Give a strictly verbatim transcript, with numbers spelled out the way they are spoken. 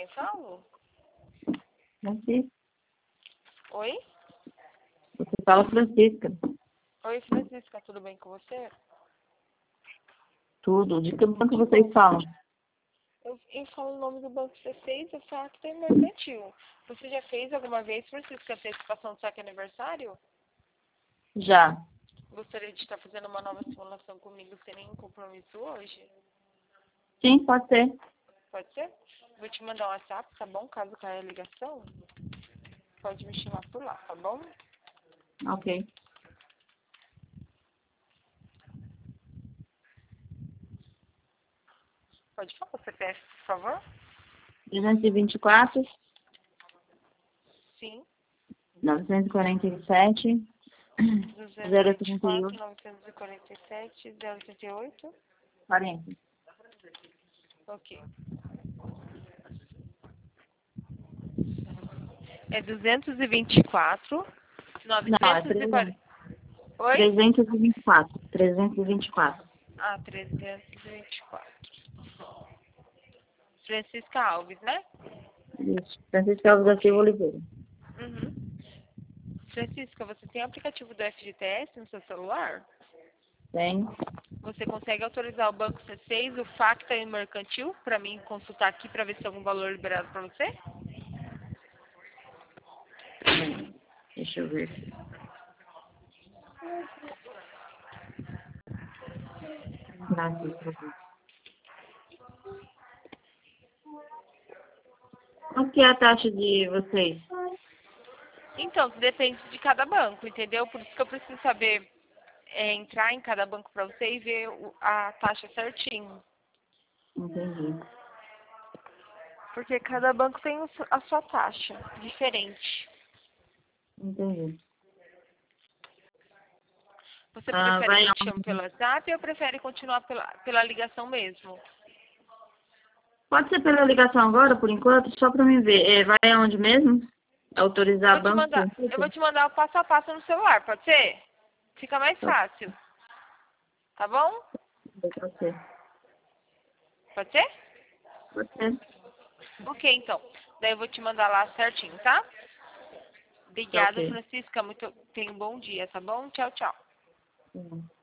quem falo? Francisca. Oi? Você fala Francisca. Oi, Francisca, tudo bem com você? Tudo. De que banco vocês falam? Eu, eu falo o nome do banco C seis, o Facta Mercantil. Você já fez alguma vez, Francisca, antecipação do saque aniversário? Já. Gostaria de estar fazendo uma nova simulação comigo sem nenhum compromisso hoje? Sim, pode ser. Pode ser? Vou te mandar um WhatsApp, tá bom? Caso caia a ligação, pode me chamar por lá, tá bom? Ok. Pode falar o C P F, por favor? trezentos e vinte e quatro, Sim. novecentos e quarenta e sete, zero duzentos e vinte e trinta e quatro, oito, novecentos e quarenta e sete, zero oitenta e oito. quarenta. Ok. É duzentos e vinte e quatro, Não, é novecentos e quarenta. trezentos. Oi? trezentos e vinte e quatro. trezentos e vinte e quatro. Ah, trezentos e vinte e quatro. Francisca Alves, né? Isso. Francisca Alves da Silva Oliveira. Uhum. Francisca, você tem o aplicativo do F G T S no seu celular? Tem. Você consegue autorizar o Banco C seis, o Facta e o Mercantil para mim consultar aqui para ver se tem algum valor liberado para você? Deixa eu ver. Graças. Qual que é a taxa de vocês? Então, depende de cada banco, entendeu? Por isso que eu preciso saber é, entrar em cada banco para você e ver o- a taxa certinho. Entendi. Porque cada banco tem o su- a sua taxa diferente. Entendi. Você Ah, prefere vai que eu te chame aonde? pelo WhatsApp ou prefere continuar pela, pela ligação mesmo? Pode ser pela ligação agora, por enquanto, só para me ver. É, vai aonde mesmo? Eu Autorizar vou te banco? mandar, eu vou te mandar o passo a passo no celular, pode ser? Fica mais fácil, tá bom? Pode ser. Pode ser? Pode ser. Ok, então. Daí eu vou te mandar lá certinho, tá? Tá Obrigada, ok. Francisca. Muito... Tenha um bom dia, tá bom? Tchau, tchau. Uhum.